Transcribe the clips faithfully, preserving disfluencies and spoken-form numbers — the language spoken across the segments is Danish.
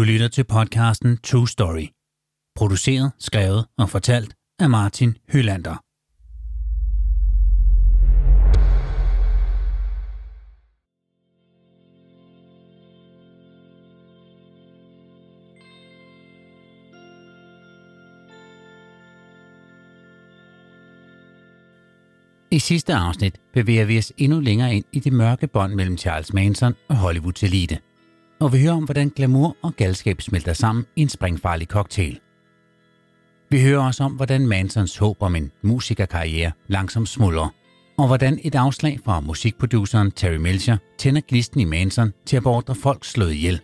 lytter til podcasten True Story. Produceret, skrevet og fortalt af Martin Hylander. I sidste afsnit bevæger vi os endnu længere ind i det mørke bånd mellem Charles Manson og Hollywoods elite. Og vi hører om, hvordan glamour og galskab smelter sammen i en sprængfarlig cocktail. Vi hører også om, hvordan Mansons håb om en musikerkarriere langsomt smuldrer, og hvordan et afslag fra musikproduceren Terry Melcher tænder gnisten i Manson til at beordre folk slået ihjel.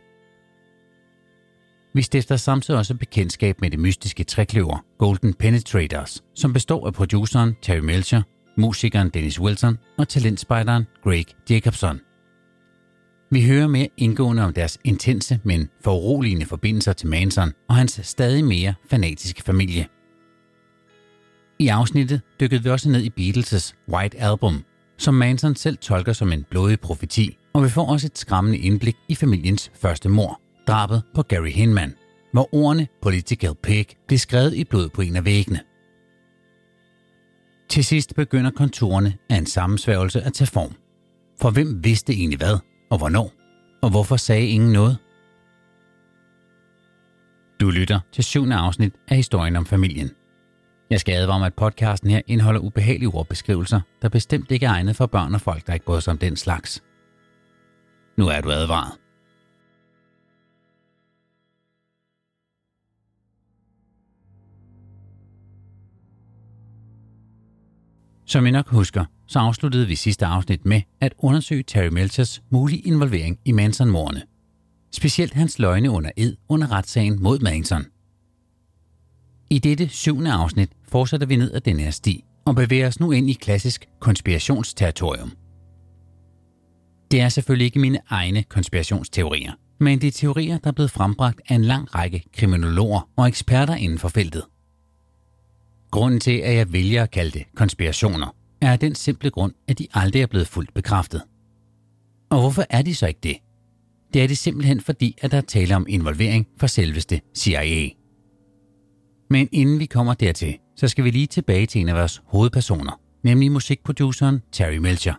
Vi stifter samtidig også bekendtskab med det mystiske trekløver Golden Penetrators, som består af produceren Terry Melcher, musikeren Dennis Wilson og talentspejderen Greg Jacobson. Vi hører mere indgående om deres intense, men foruroligende forbindelser til Manson og hans stadig mere fanatiske familie. I afsnittet dykkede vi også ned i Beatles' White Album, som Manson selv tolker som en blodig profeti, og vi får også et skræmmende indblik i familiens første mord, drabet på Gary Hinman, hvor ordene Political Pig blev skrevet i blod på en af væggene. Til sidst begynder konturerne af en sammensværgelse at tage form. For hvem vidste egentlig hvad, og hvornår, og hvorfor sagde ingen noget? Du lytter til syvende afsnit af Historien om familien. Jeg skal advare om, at podcasten her indeholder ubehagelige ordbeskrivelser, der bestemt ikke er egnet for børn og folk, der ikke bryder sig om den slags. Nu er du advaret. Som I nok husker, så afsluttede vi sidste afsnit med at undersøge Terry Melchers mulige involvering i Manson-mordene. Specielt hans løgne under ed under retssagen mod Manson. I dette syvende afsnit fortsætter vi ned ad den her sti og bevæger os nu ind i klassisk konspirationsterritorium. Det er selvfølgelig ikke mine egne konspirationsteorier, men det er teorier, der er blevet frembragt af en lang række kriminologer og eksperter inden for feltet. Grunden til, at jeg vælger at kalde det konspirationer, er af den simple grund, at de aldrig er blevet fuldt bekræftet. Og hvorfor er de så ikke det? Det er det simpelthen fordi, at der er tale om involvering fra selveste C I A. Men inden vi kommer dertil, så skal vi lige tilbage til en af vores hovedpersoner, nemlig musikproduceren Terry Melcher.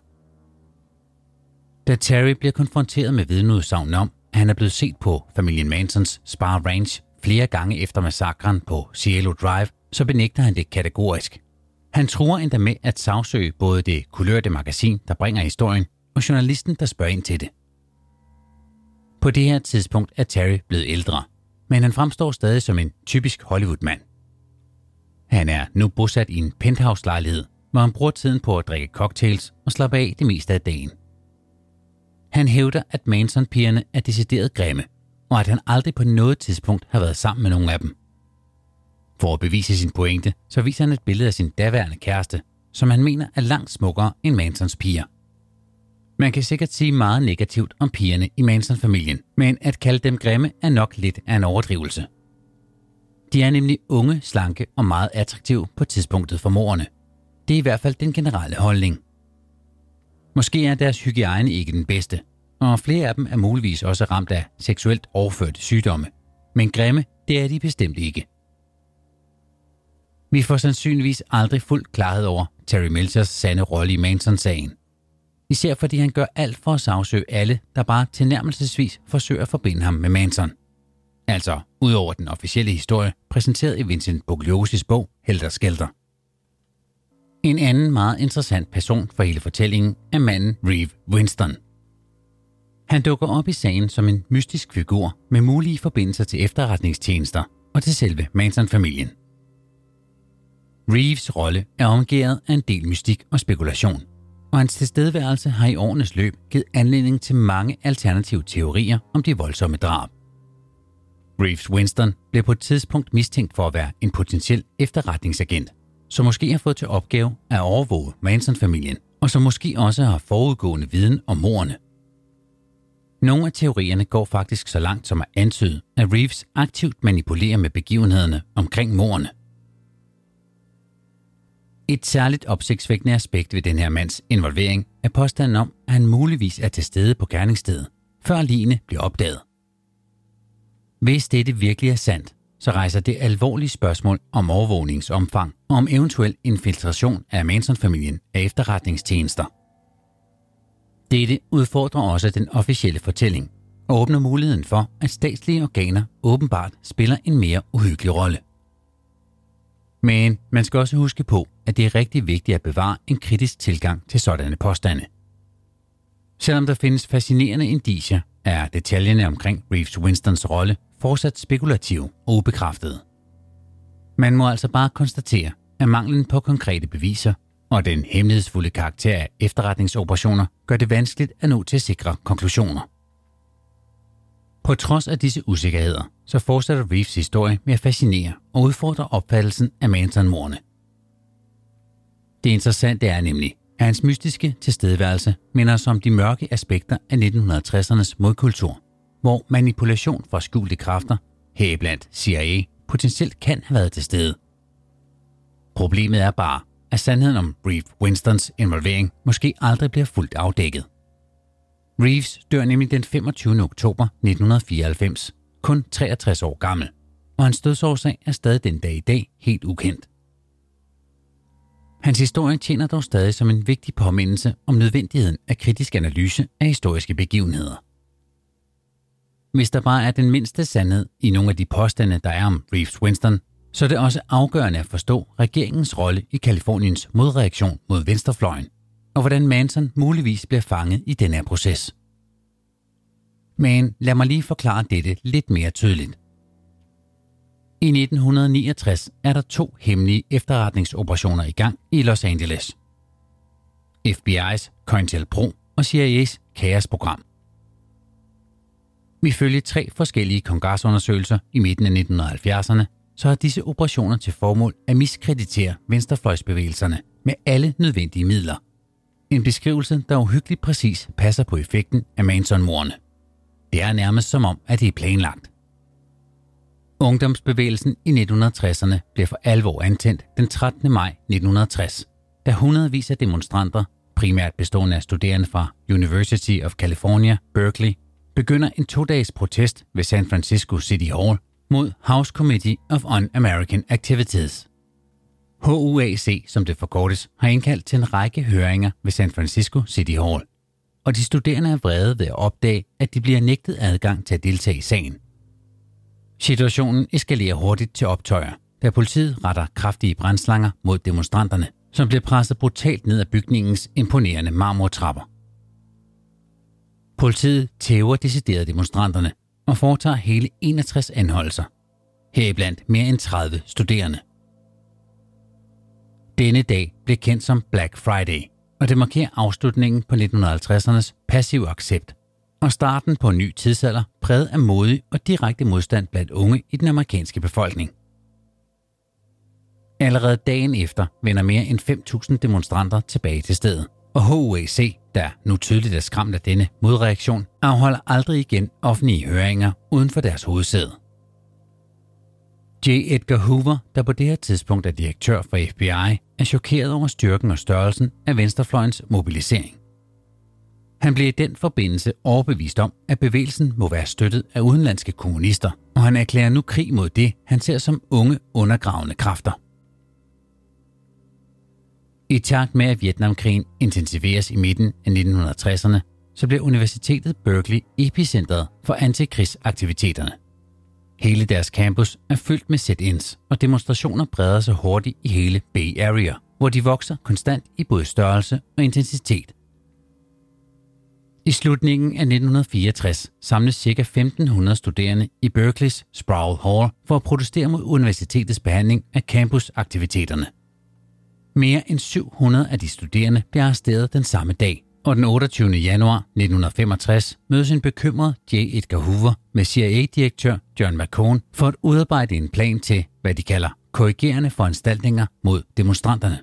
Da Terry bliver konfronteret med vidneudsagn om, at han er blevet set på familien Mansons Spar Ranch flere gange efter massakren på Cielo Drive, så benægter han det kategorisk. Han truer endda med at sagsøge både det kulørte magasin, der bringer historien, og journalisten, der spørger ind til det. På det her tidspunkt er Terry blevet ældre, men han fremstår stadig som en typisk Hollywood-mand. Han er nu bosat i en penthouse-lejlighed, hvor han bruger tiden på at drikke cocktails og slappe af det meste af dagen. Han hævder, at Manson-pigerne er decideret grimme, og at han aldrig på noget tidspunkt har været sammen med nogen af dem. For at bevise sin pointe, så viser han et billede af sin daværende kæreste, som han mener er langt smukkere end Mansons piger. Man kan sikkert sige meget negativt om pigerne i Manson-familien, men at kalde dem grimme er nok lidt af en overdrivelse. De er nemlig unge, slanke og meget attraktive på tidspunktet for mordene. Det er i hvert fald den generelle holdning. Måske er deres hygiejne ikke den bedste, og flere af dem er muligvis også ramt af seksuelt overførte sygdomme. Men grimme, det er de bestemt ikke. Vi får sandsynligvis aldrig fuld klarhed over Terry Melchers sande rolle i Manson-sagen. Især fordi han gør alt for at sagsøge alle, der bare tilnærmelsesvis forsøger at forbinde ham med Manson. Altså, udover den officielle historie, præsenteret i Vincent Bugliosis bog Helter Skelter. En anden meget interessant person for hele fortællingen er manden Reeve Winston. Han dukker op i sagen som en mystisk figur med mulige forbindelser til efterretningstjenester og til selve Manson-familien. Reeves rolle er omgivet af en del mystik og spekulation, og hans tilstedeværelse har i årenes løb givet anledning til mange alternative teorier om de voldsomme drab. Reeves Winston blev på et tidspunkt mistænkt for at være en potentiel efterretningsagent, som måske har fået til opgave at overvåge Manson-familien, og som måske også har forudgående viden om mordene. Nogle af teorierne går faktisk så langt som at antyde, at Reeves aktivt manipulerer med begivenhederne omkring mordene. Et særligt opsigtsvækkende aspekt ved den her mands involvering er påstanden om, at han muligvis er til stede på gerningsstedet, før ligene bliver opdaget. Hvis dette virkelig er sandt, så rejser det alvorlige spørgsmål om overvågningsomfang og om eventuel infiltration af Manson-familien af efterretningstjenester. Dette udfordrer også den officielle fortælling og åbner muligheden for, at statslige organer åbenbart spiller en mere uhyggelig rolle. Men man skal også huske på, at det er rigtig vigtigt at bevare en kritisk tilgang til sådanne påstande. Selvom der findes fascinerende indicier, er detaljerne omkring Reeves Winstons rolle fortsat spekulative og ubekræftede. Man må altså bare konstatere, at manglen på konkrete beviser og den hemmelighedsfulde karakter af efterretningsoperationer gør det vanskeligt at nå til sikre konklusioner. På trods af disse usikkerheder, så fortsætter Reeves historie med at fascinere og udfordre opfattelsen af Manson-mordene. Det interessante er nemlig, at hans mystiske tilstedeværelse minder os om de mørke aspekter af nitten tressernes modkultur, hvor manipulation fra skjulte kræfter, heriblandt C I A, potentielt kan have været til stede. Problemet er bare, at sandheden om Reeves Winstons involvering måske aldrig bliver fuldt afdækket. Reeves dør nemlig den femogtyvende oktober nitten fireoghalvfems, kun treogtres år gammel, og hans dødsårsag er stadig den dag i dag helt ukendt. Hans historie tjener dog stadig som en vigtig påmindelse om nødvendigheden af kritisk analyse af historiske begivenheder. Hvis der bare er den mindste sandhed i nogle af de påstande, der er om Reeves Winston, så er det også afgørende at forstå regeringens rolle i Californiens modreaktion mod venstrefløjen, og hvordan Manson muligvis bliver fanget i denne proces. Men lad mig lige forklare dette lidt mere tydeligt. I nitten niogtres er der to hemmelige efterretningsoperationer i gang i Los Angeles. F B I's COINTELPRO og C I A's Chaos-program. Ifølge tre forskellige kongresundersøgelser i midten af nitten halvfjerdserne, så har disse operationer til formål at miskreditere venstrefløjsbevægelserne med alle nødvendige midler. En beskrivelse, der uhyggeligt præcis passer på effekten af Manson-mordene. Det er nærmest som om, at det er planlagt. Ungdomsbevægelsen i nitten tresserne blev for alvor antændt den trettende maj nitten tres, da hundredvis af demonstranter, primært bestående af studerende fra University of California, Berkeley, begynder en to-dages protest ved San Francisco City Hall mod House Committee of Un-American Activities. H U A C, som det forkortes, har indkaldt til en række høringer ved San Francisco City Hall, og de studerende er vrede ved at opdage, at de bliver nægtet adgang til at deltage i sagen. Situationen eskalerer hurtigt til optøjer, da politiet retter kraftige brandslanger mod demonstranterne, som bliver presset brutalt ned ad bygningens imponerende marmortrapper. Politiet tæver decideret demonstranterne og foretager hele enogtres anholdelser, heriblandt mere end tredive studerende. Denne dag blev kendt som Black Friday, og det markerer afslutningen på nitten halvtredsernes passive accept og starten på en ny tidsalder præget af modig og direkte modstand blandt unge i den amerikanske befolkning. Allerede dagen efter vender mere end fem tusind demonstranter tilbage til stedet, og H U A C, der nu tydeligt er skræmt af denne modreaktion, afholder aldrig igen offentlige høringer uden for deres hovedsæde. J. Edgar Hoover, der på det her tidspunkt er direktør for F B I, er chokeret over styrken og størrelsen af venstrefløjens mobilisering. Han blev i den forbindelse overbevist om, at bevægelsen må være støttet af udenlandske kommunister, og han erklærer nu krig mod det, han ser som unge undergravende kræfter. I takt med, at Vietnamkrigen intensiveres i midten af nitten tresserne, så bliver Universitetet Berkeley epicentret for antikrigsaktiviteterne. Hele deres campus er fyldt med sit-ins, og demonstrationer breder sig hurtigt i hele Bay Area, hvor de vokser konstant i både størrelse og intensitet. I slutningen af nitten fireogtres samles ca. femten hundrede studerende i Berkeleys Sproul Hall for at protestere mod universitetets behandling af campusaktiviteterne. Mere end syv hundrede af de studerende bliver arresteret den samme dag, og den otteogtyvende januar nitten femogtres mødes en bekymret J. Edgar Hoover med C I A-direktør John McCone for at udarbejde en plan til, hvad de kalder korrigerende foranstaltninger mod demonstranterne.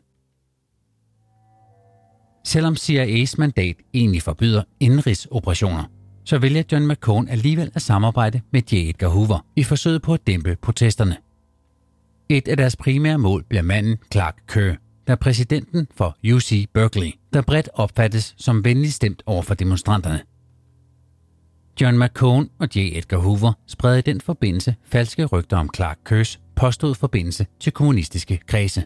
Selvom C I A's mandat egentlig forbyder indenrigsoperationer, så vælger John McCone alligevel at samarbejde med J. Edgar Hoover i forsøget på at dæmpe protesterne. Et af deres primære mål bliver manden Clark Kerr, der er præsidenten for U C Berkeley, der bredt opfattes som venligt stemt over for demonstranterne. John McCone og J. Edgar Hoover spredte i den forbindelse falske rygter om Clark Kerrs påståede forbindelse til kommunistiske kredse.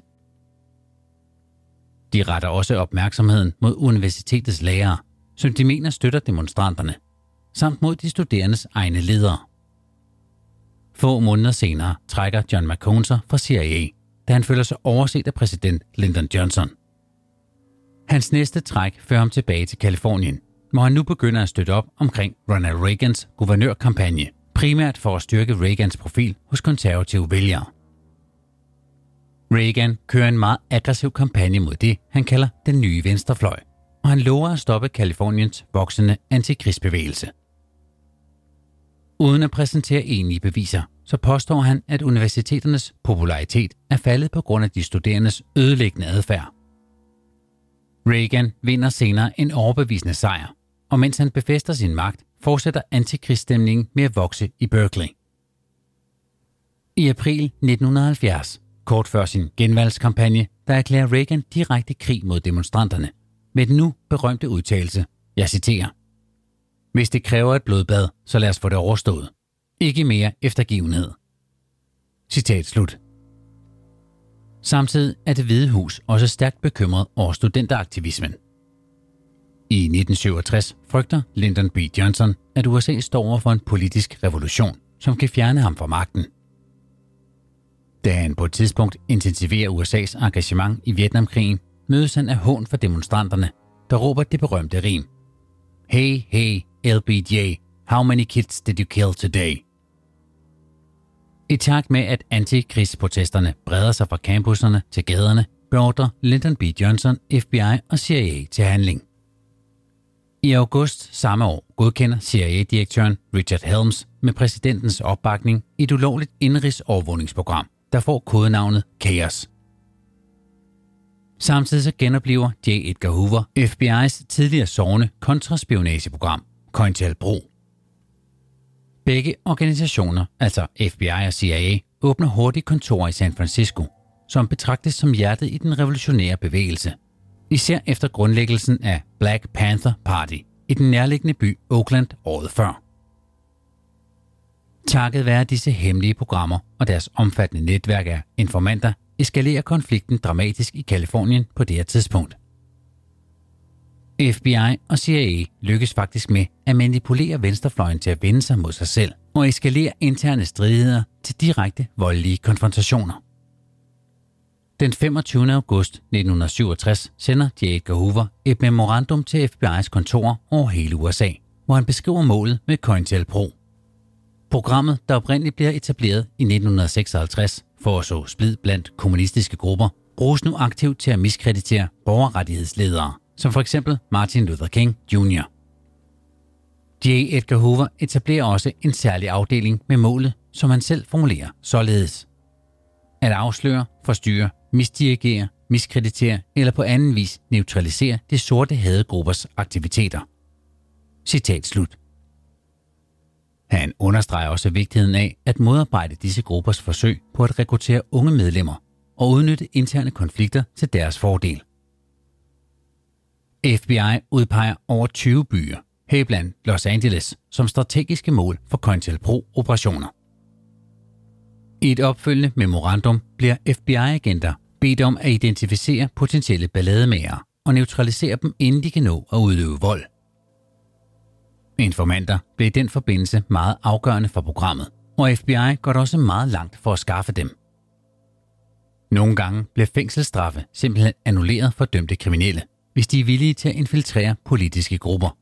De retter også opmærksomheden mod universitetets lærere, som de mener støtter demonstranterne, samt mod de studerendes egne ledere. Få måneder senere trækker John McCone sig fra C I A, da han føler sig overset af præsident Lyndon Johnson. Hans næste træk fører ham tilbage til Californien, hvor han nu begynder at støtte op omkring Ronald Reagans guvernørkampagne, primært for at styrke Reagans profil hos konservative vælgere. Reagan kører en meget aggressiv kampagne mod det, han kalder den nye venstrefløj, og han lover at stoppe Californiens voksende antikrigsbevægelse. Uden at præsentere egentlige beviser, så påstår han, at universiteternes popularitet er faldet på grund af de studerendes ødelæggende adfærd. Reagan vinder senere en overbevisende sejr, og mens han befæster sin magt, fortsætter antikrigsstemningen med at vokse i Berkeley. I april nitten halvfjerds, kort før sin genvalgskampagne, der erklærer Reagan direkte krig mod demonstranterne, med den nu berømte udtalelse, jeg citerer: "Hvis det kræver et blodbad, så lad os få det overstået. Ikke mere eftergivenhed." Citat slut. Samtidig er Det Hvide Hus også stærkt bekymret over studenteraktivismen. I nitten syvogtres frygter Lyndon B. Johnson, at U S A står over for en politisk revolution, som kan fjerne ham fra magten. Da han på et tidspunkt intensiverer U S A's engagement i Vietnamkrigen, mødes han af hån for demonstranterne, der råber det berømte rim: "Hey, hey, L B J, how many kids did you kill today?" I takt med, at antikrigsprotesterne breder sig fra campusserne til gaderne, beordrer Lyndon B. Johnson F B I og C I A til handling. I august samme år godkender C I A-direktøren Richard Helms med præsidentens opbakning et ulovligt indenrigsovervågningsprogram, der får kodenavnet Chaos. Samtidig så genoplever J. Edgar Hoover F B I's tidligere sovende kontraspionageprogram, COINTELPRO. Begge organisationer, altså F B I og C I A, åbner hurtigt kontorer i San Francisco, som betragtes som hjertet i den revolutionære bevægelse, især efter grundlæggelsen af Black Panther Party i den nærliggende by Oakland året før. Takket være disse hemmelige programmer og deres omfattende netværk af informanter, eskalerer konflikten dramatisk i Californien på det her tidspunkt. F B I og C I A lykkes faktisk med at manipulere venstrefløjen til at vende sig mod sig selv og eskalere interne stridigheder til direkte voldelige konfrontationer. Den femogtyvende august nitten syvogtres sender J. Edgar Hoover et memorandum til F B I's kontor over hele U S A, hvor han beskriver målet med COINTELPRO. Programmet, der oprindeligt bliver etableret i nitten seksoghalvtreds for at så splid blandt kommunistiske grupper, bruges nu aktivt til at miskreditere borgerrettighedsledere, som for eksempel Martin Luther King junior J. Edgar Hoover etablerer også en særlig afdeling med målet, som han selv formulerer således: at afsløre, forstyrre, misdirigere, miskreditere eller på anden vis neutralisere de sorte hadegruppers aktiviteter. Citat slut. Han understreger også vigtigheden af at modarbejde disse gruppers forsøg på at rekruttere unge medlemmer og udnytte interne konflikter til deres fordel. F B I udpeger over tyve byer, heriblandt Los Angeles, som strategiske mål for COINTELPRO-operationer. I et opfølgende memorandum bliver F B I-agenter bedt om at identificere potentielle ballademagere og neutralisere dem, inden de kan nå at udøve vold. Informanter blev i den forbindelse meget afgørende for programmet, og F B I går også meget langt for at skaffe dem. Nogle gange blev fængselsstraffe simpelthen annulleret for dømte kriminelle, hvis de er villige til at infiltrere politiske grupper.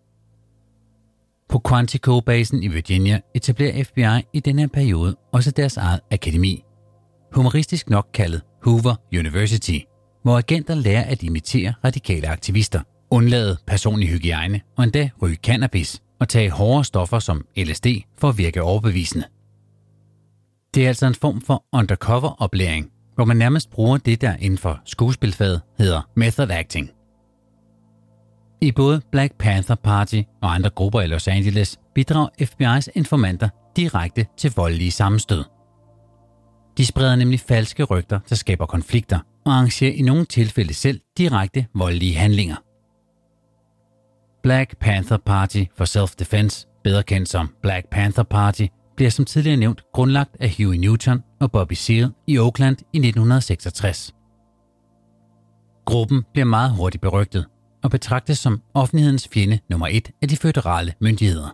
På Quantico-basen i Virginia etablerer F B I i denne periode også deres eget akademi, humoristisk nok kaldet Hoover University, hvor agenter lærer at imitere radikale aktivister, undlade personlig hygiejne og endda ryge cannabis og tage hårde stoffer som L S D for at virke overbevisende. Det er altså en form for undercover-oplæring, hvor man nærmest bruger det, der inden for skuespilfaget hedder method acting. I både Black Panther Party og andre grupper i Los Angeles bidrager F B I's informanter direkte til voldelige sammenstød. De spreder nemlig falske rygter, der skaber konflikter, og arrangerer i nogle tilfælde selv direkte voldelige handlinger. Black Panther Party for Self-Defense bedre kendt som Black Panther Party, bliver som tidligere nævnt grundlagt af Huey Newton og Bobby Seale i Oakland i nitten seksogtres. Gruppen bliver meget hurtigt berygtet og betragtes som offentlighedens fjende nummer et af de føderale myndigheder.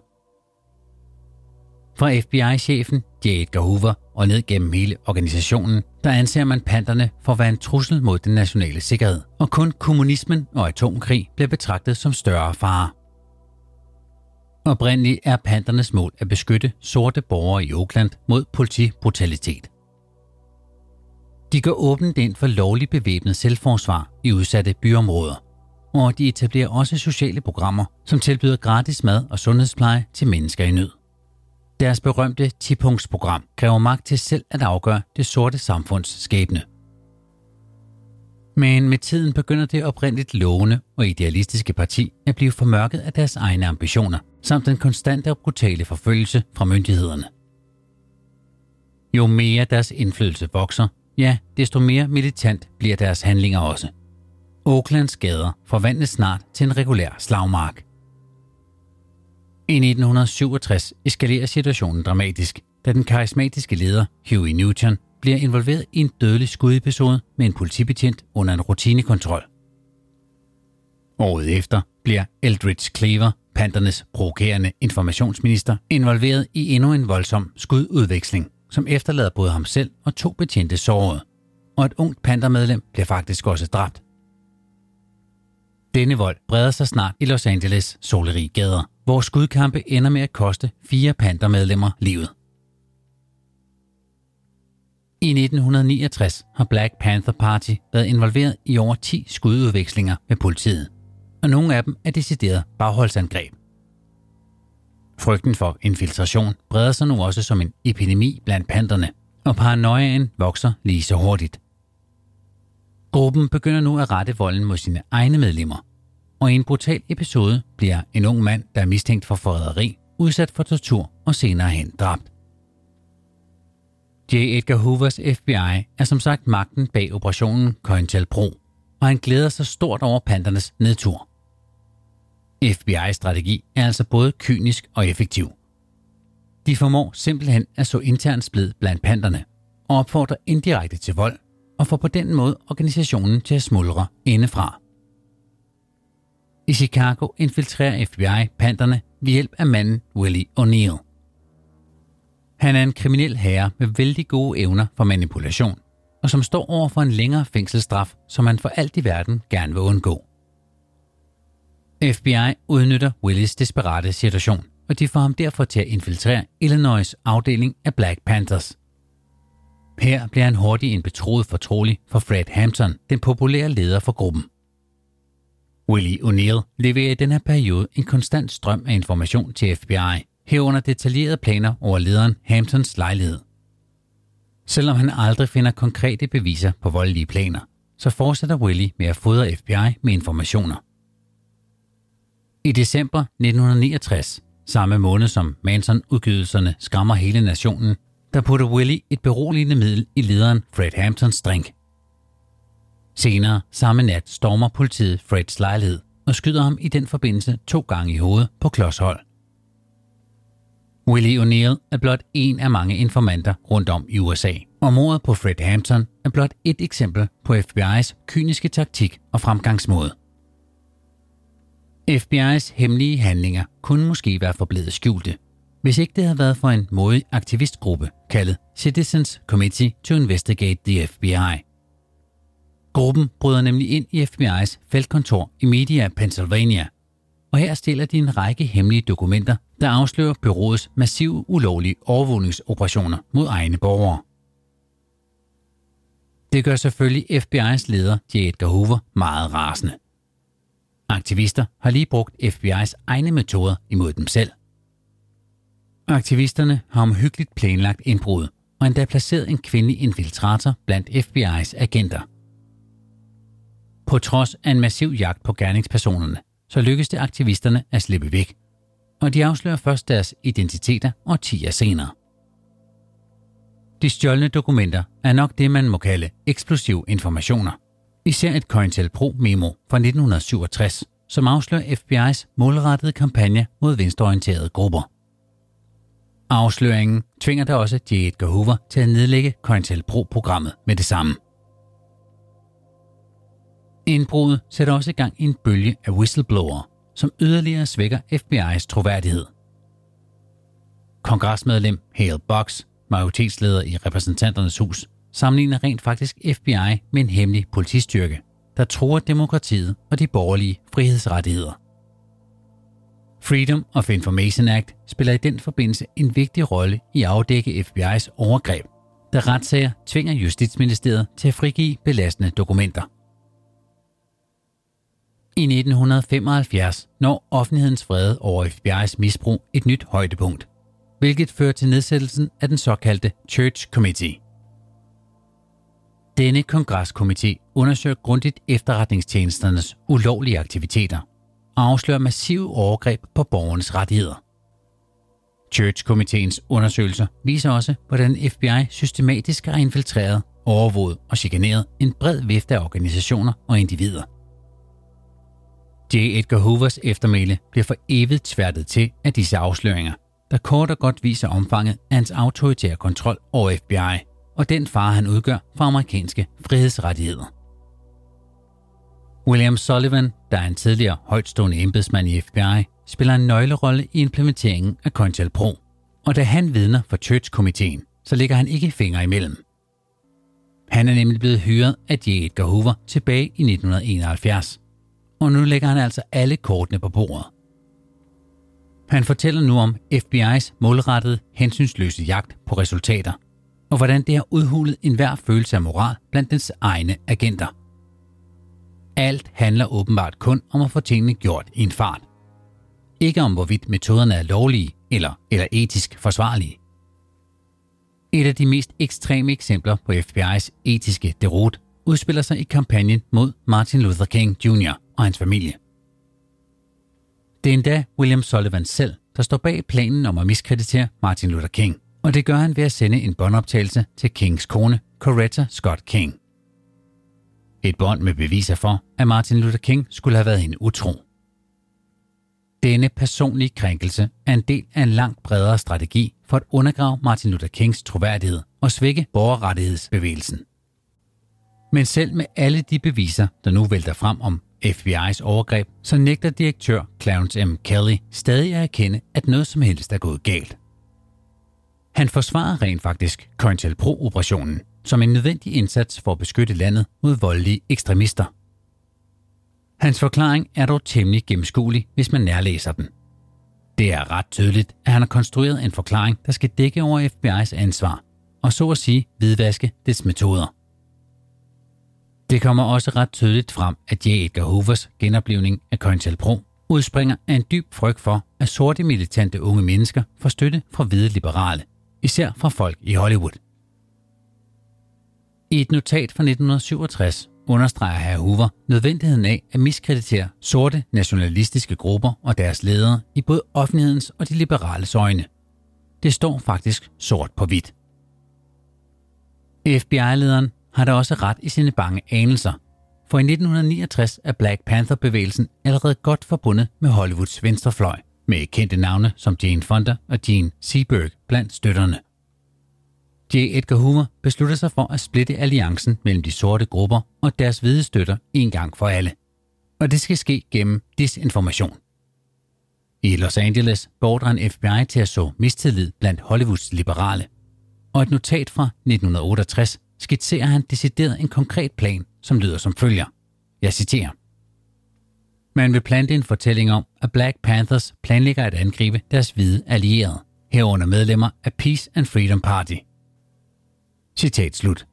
Fra F B I-chefen J. Edgar Hoover og ned gennem hele organisationen, der anser man Pantherne for at være en trussel mod den nationale sikkerhed, og kun kommunismen og atomkrig bliver betragtet som større farer. Oprindeligt er Panthernes mål at beskytte sorte borgere i Oakland mod politibrutalitet. De går åbent ind for lovligt bevæbnet selvforsvar i udsatte byområder, og de etablerer også sociale programmer, som tilbyder gratis mad og sundhedspleje til mennesker i nød. Deres berømte ti-punktsprogram kræver magt til selv at afgøre det sorte samfunds skæbne. Men med tiden begynder det oprindeligt lovende og idealistiske parti at blive formørket af deres egne ambitioner, samt den konstante og brutale forfølgelse fra myndighederne. Jo mere deres indflydelse vokser, ja, desto mere militant bliver deres handlinger også. Oaklands gader forvandles snart til en regulær slagmark. I nitten syvogtres eskalerer situationen dramatisk, da den karismatiske leder Huey Newton bliver involveret i en dødelig skudepisode med en politibetjent under en rutinekontrol. Året efter bliver Eldridge Cleaver, Panthernes provokerende informationsminister, involveret i endnu en voldsom skududveksling, som efterlader både ham selv og to betjente såret, og et ungt Panther-medlem bliver faktisk også dræbt. Denne vold breder sig snart i Los Angeles' solrige gader, hvor skudkampe ender med at koste fire Panther-medlemmer livet. I nitten niogtres har Black Panther Party været involveret i over ti skududvekslinger med politiet, og nogle af dem er decideret bagholdsangreb. Frygten for infiltration breder sig nu også som en epidemi blandt pantherne, og paranoiaen vokser lige så hurtigt. Gruppen begynder nu at rette volden mod sine egne medlemmer, og i en brutal episode bliver en ung mand, der er mistænkt for forræderi, udsat for tortur og senere hen dræbt. J. Edgar Hoovers F B I er som sagt magten bag operationen COINTELPRO, og han glæder sig stort over Panthernes nedtur. F B I's strategi er altså både kynisk og effektiv. De formår simpelthen at så intern splid blandt Pantherne og opfordrer indirekte til vold, og får på den måde organisationen til at smuldre indefra. I Chicago infiltrerer F B I Pantherne ved hjælp af manden Willie O'Neill. Han er en kriminel herre med vældig gode evner for manipulation, og som står over for en længere fængselsstraf, som han for alt i verden gerne vil undgå. F B I udnytter Willies desperate situation, og de får ham derfor til at infiltrere Illinois' afdeling af Black Panthers. Her bliver han hurtigt en betroet fortrolig for Fred Hampton, den populære leder for gruppen. Willie O'Neill leverer i denne periode en konstant strøm af information til F B I, herunder detaljerede planer over lederen Hamptons lejlighed. Selvom han aldrig finder konkrete beviser på voldelige planer, så fortsætter Willie med at fodre F B I med informationer. I december nitten niogtres, samme måned som Manson-udgydelserne skræmmer hele nationen, der putter Willie et beroligende middel i lederen Fred Hamptons drink. Senere samme nat stormer politiet Freds lejlighed og skyder ham i den forbindelse to gange i hovedet på klods hold. Willie O'Neill er blot en af mange informanter rundt om i U S A, og mordet på Fred Hampton er blot et eksempel på F B I's kyniske taktik og fremgangsmåde. F B I's hemmelige handlinger kunne måske være forblevet skjulte, hvis ikke det havde været for en modig aktivistgruppe kaldet Citizens Committee to Investigate the F B I. Gruppen bryder nemlig ind i F B I's feltkontor i Media, Pennsylvania, og her stiller de en række hemmelige dokumenter, der afslører bureauets massive ulovlige overvågningsoperationer mod egne borgere. Det gør selvfølgelig F B I's leder, J. Edgar Hoover, meget rasende. Aktivister har lige brugt F B I's egne metoder imod dem selv. Aktivisterne har omhyggeligt planlagt indbrud og endda placeret en kvindelig infiltrator blandt F B I's agenter. På trods af en massiv jagt på gerningspersonerne, så lykkes det aktivisterne at slippe væk, og de afslører først deres identiteter årtier senere. De stjålne dokumenter er nok det, man må kalde eksplosive informationer. Især et COINTELPRO-memo fra nitten syvogtres, som afslører F B I's målrettede kampagne mod venstreorienterede grupper. Afsløringen tvinger da også J. Edgar Hoover til at nedlægge COINTELPRO-programmet med det samme. Indbruddet sætter også i gang en bølge af whistleblower, som yderligere svækker F B I's troværdighed. Kongresmedlem Hale Boggs, majoritetsleder i repræsentanternes hus, sammenligner rent faktisk F B I med en hemmelig politistyrke, der truer demokratiet og de borgerlige frihedsrettigheder. Freedom of Information Act spiller i den forbindelse en vigtig rolle i at afdække F B I's overgreb, da retssager tvinger Justitsministeriet til at frigive belastende dokumenter. I nitten femoghalvfjerds når offentlighedens vrede over F B I's misbrug et nyt højdepunkt, hvilket fører til nedsættelsen af den såkaldte Church Committee. Denne kongreskomité undersøger grundigt efterretningstjenesternes ulovlige aktiviteter og afslører massive overgreb på borgernes rettigheder. Church-komiteens undersøgelser viser også, hvordan F B I systematisk har infiltreret, overvåget og chikaneret en bred vifte af organisationer og individer. J. Edgar Hoovers eftermæle bliver for evigt tværtet til af disse afsløringer, der kort og godt viser omfanget af hans autoritære kontrol over F B I og den fare, han udgør for amerikanske frihedsrettigheder. William Sullivan, der er en tidligere højtstående embedsmand i F B I, spiller en nøglerolle i implementeringen af COINTELPRO, og da han vidner for Church-komiteen, så ligger han ikke fingre imellem. Han er nemlig blevet hyret af J. Edgar Hoover tilbage i nitten enoghalvfjerds, og nu lægger han altså alle kortene på bordet. Han fortæller nu om F B I's målrettede, hensynsløse jagt på resultater, og hvordan det har udhulet enhver følelse af moral blandt dens egne agenter. Alt handler åbenbart kun om at få tingene gjort i en fart. Ikke om hvorvidt metoderne er lovlige eller, eller etisk forsvarlige. Et af de mest ekstreme eksempler på F B I's etiske deroute udspiller sig i kampagnen mod Martin Luther King junior og hans familie. Det er endda William Sullivan selv, der står bag planen om at miskreditere Martin Luther King, og det gør han ved at sende en båndoptagelse til Kings kone, Coretta Scott King. Et bånd med beviser for, at Martin Luther King skulle have været hende utro. Denne personlige krænkelse er en del af en langt bredere strategi for at undergrave Martin Luther Kings troværdighed og svække borgerrettighedsbevægelsen. Men selv med alle de beviser, der nu vælter frem om F B I's overgreb, så nægter direktør Clarence M. Kelly stadig at erkende, at noget som helst er gået galt. Han forsvarer rent faktisk COINTELPRO-operationen som en nødvendig indsats for at beskytte landet mod voldelige ekstremister. Hans forklaring er dog temmelig gennemskuelig, hvis man nærlæser den. Det er ret tydeligt, at han har konstrueret en forklaring, der skal dække over F B I's ansvar, og så at sige hvidvaske dets metoder. Det kommer også ret tydeligt frem, at J. Edgar Hoovers genoplivning af COINTELPRO udspringer af en dyb frygt for, at sorte militante unge mennesker får støtte fra hvide liberale, især fra folk i Hollywood. I et notat fra nitten syvogtres understreger hr. Hoover nødvendigheden af at miskreditere sorte nationalistiske grupper og deres ledere i både offentlighedens og de liberales øjne. Det står faktisk sort på hvidt. F B I-lederen har da også ret i sine bange anelser, for i nitten niogtres er Black Panther-bevægelsen allerede godt forbundet med Hollywoods venstrefløj, med kendte navne som Jane Fonda og Gene Seberg blandt støtterne. J. Edgar Hoover beslutter sig for at splitte alliancen mellem de sorte grupper og deres hvide støtter en gang for alle. Og det skal ske gennem disinformation. I Los Angeles beordrer han F B I til at så mistillid blandt Hollywoods liberale. Og et notat fra nitten otteogtres skitserer han decideret en konkret plan, som lyder som følger. Jeg citerer. Man vil plante en fortælling om, at Black Panthers planlægger at angribe deres hvide allierede, herunder medlemmer af Peace and Freedom Party. Citat slut.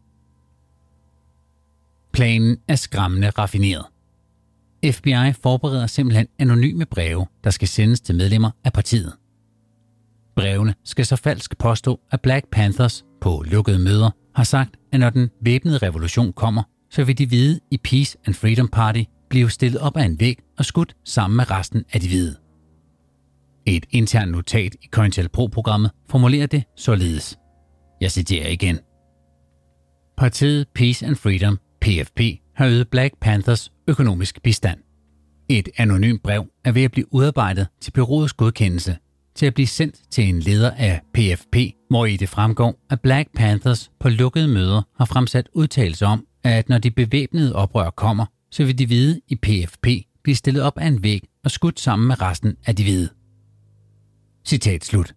Planen er skræmmende raffineret. F B I forbereder simpelthen anonyme breve, der skal sendes til medlemmer af partiet. Brevene skal så falsk påstå, at Black Panthers på lukkede møder har sagt, at når den væbnede revolution kommer, så vil de hvide i Peace and Freedom Party blive stillet op af en væg og skudt sammen med resten af de hvide. Et internt notat i COINTELPRO-programmet formulerer det således. Jeg citerer igen. Partiet Peace and Freedom, P F P, har ydet Black Panthers økonomisk bistand. Et anonymt brev er ved at blive udarbejdet til bureauets godkendelse, til at blive sendt til en leder af P F P, hvor i det fremgår, at Black Panthers på lukkede møder har fremsat udtalelser om, at når de bevæbnede oprør kommer, så vil de hvide i P F P blive stillet op af en væg og skudt sammen med resten af de hvide. Citat slut.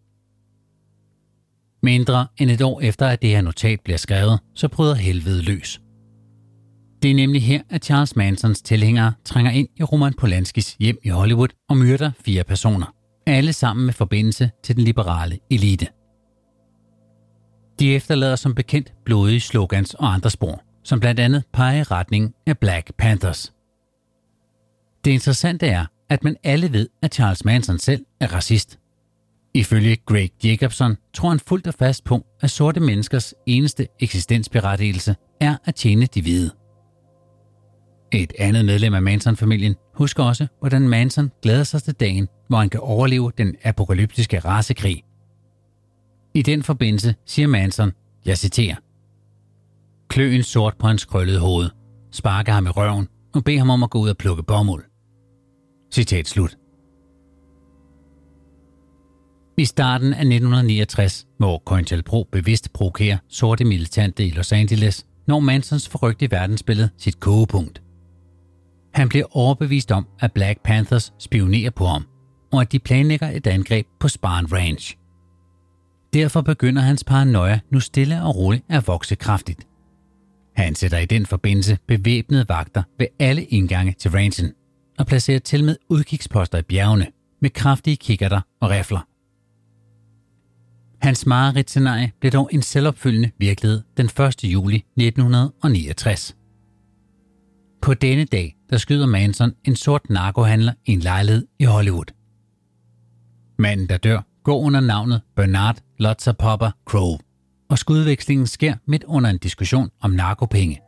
Mindre end et år efter, at det her notat bliver skrevet, så bryder helvede løs. Det er nemlig her, at Charles Mansons tilhængere trænger ind i Roman Polanskis hjem i Hollywood og myrder fire personer. Alle sammen med forbindelse til den liberale elite. De efterlader som bekendt blodige slogans og andre spor, som blandt andet peger i retning af Black Panthers. Det interessante er, at man alle ved, at Charles Manson selv er racist. Ifølge Greg Jacobson tror han fuldt og fast på, at sorte menneskers eneste eksistensberettigelse er at tjene de hvide. Et andet medlem af Manson-familien husker også, hvordan Manson glæder sig til dagen, hvor han kan overleve den apokalyptiske racekrig. I den forbindelse siger Manson, jeg citerer, klø en sort på hans krøllede hoved, sparke ham i røven og bed ham om at gå ud og plukke bomuld. Citat slut. I starten af nitten niogtres, hvor COINTELPRO bevidst provokerer sorte militante i Los Angeles, når Mansons forrygte verdensbillede sit kogepunkt. Han bliver overbevist om, at Black Panthers spionerer på ham, og at de planlægger et angreb på Spahn Ranch. Derfor begynder hans paranoia nu stille og roligt at vokse kraftigt. Han sætter i den forbindelse bevæbnede vagter ved alle indgange til ranchen og placerer til med udkigsposter i bjergene med kraftige kikkerter og rifler. Hans mareridtscenarie blev dog en selvopfyldende virkelighed den første juli nitten niogtres. På denne dag, der skyder Manson en sort narkohandler i en lejlighed i Hollywood. Manden, der dør, går under navnet Bernard Lotzer Popper Crowe, og skudvekslingen sker midt under en diskussion om narkopenge.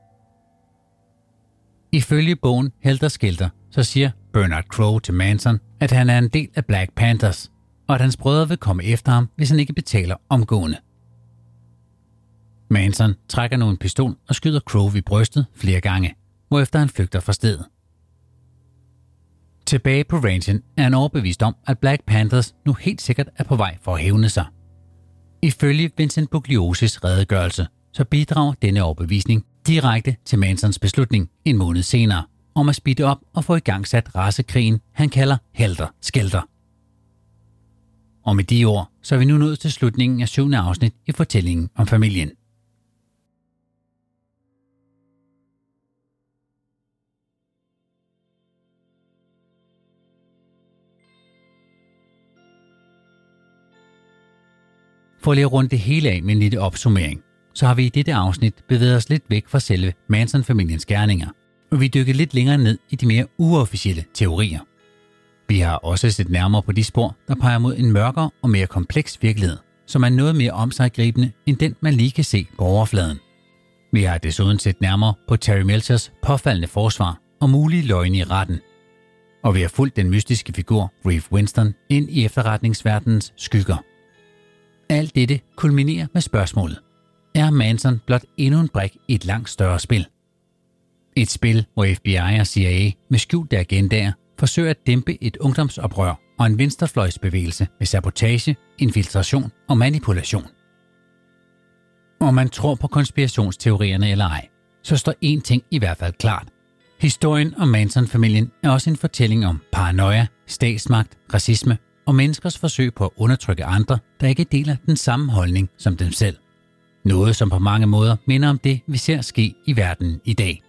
Ifølge bogen Helter Skelter, så siger Bernard Crowe til Manson, at han er en del af Black Panthers, og at hans brødre vil komme efter ham, hvis han ikke betaler omgående. Manson trækker nu en pistol og skyder Crowe i brystet flere gange, hvorefter han flygter fra stedet. Tilbage på ranchen er han overbevist om, at Black Panthers nu helt sikkert er på vej for at hævne sig. Ifølge Vincent Bugliosis redegørelse, så bidrager denne overbevisning direkte til Mansons beslutning en måned senere om at speede op og få igangsat racekrigen, han kalder Helter Skelter. Og med de ord, så er vi nu nået til slutningen af syvende afsnit i fortællingen om familien. For at lige runde det hele af med en lille opsummering, så har vi i dette afsnit bevæget os lidt væk fra selve Manson-familiens gerninger, og vi dykker lidt længere ned i de mere uofficielle teorier. Vi har også set nærmere på de spor, der peger mod en mørkere og mere kompleks virkelighed, som er noget mere omsiggribende end den, man lige kan se på overfladen. Vi har desuden set nærmere på Terry Melchers påfaldende forsvar og mulige løgne i retten. Og vi har fulgt den mystiske figur Reeve Winston ind i efterretningsverdenens skygger. Alt dette kulminerer med spørgsmålet: er Manson blot endnu en brik i et langt større spil? Et spil, hvor F B I og C I A med skjulte agendaer forsøger at dæmpe et ungdomsoprør og en venstrefløjsbevægelse med sabotage, infiltration og manipulation. Om man tror på konspirationsteorierne eller ej, så står én ting i hvert fald klart. Historien om Manson-familien er også en fortælling om paranoia, statsmagt, racisme og menneskers forsøg på at undertrykke andre, der ikke deler den samme holdning som dem selv. Noget, som på mange måder minder om det, vi ser ske i verden i dag.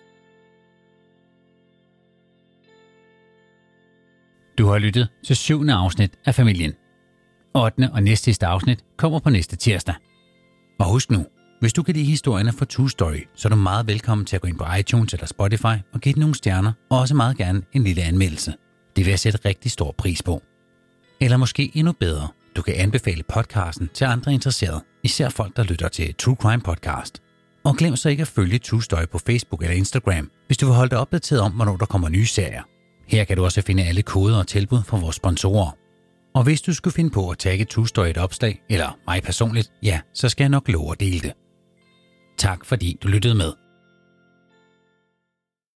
Du har lyttet til syvende afsnit af Familien. ottende og næstsidste afsnit kommer på næste tirsdag. Og husk nu, hvis du kan lide historierne fra True Story, så er du meget velkommen til at gå ind på iTunes eller Spotify og give den nogle stjerner, og også meget gerne en lille anmeldelse. Det vil jeg sætte rigtig stor pris på. Eller måske endnu bedre, du kan anbefale podcasten til andre interesserede, især folk, der lytter til True Crime Podcast. Og glem så ikke at følge True Story på Facebook eller Instagram, hvis du vil holde dig opdateret om, hvornår der kommer nye serier. Her kan du også finde alle koder og tilbud fra vores sponsorer. Og hvis du skulle finde på at tagge True Story et opslag, eller mig personligt, ja, så skal jeg nok love at dele det. Tak fordi du lyttede med.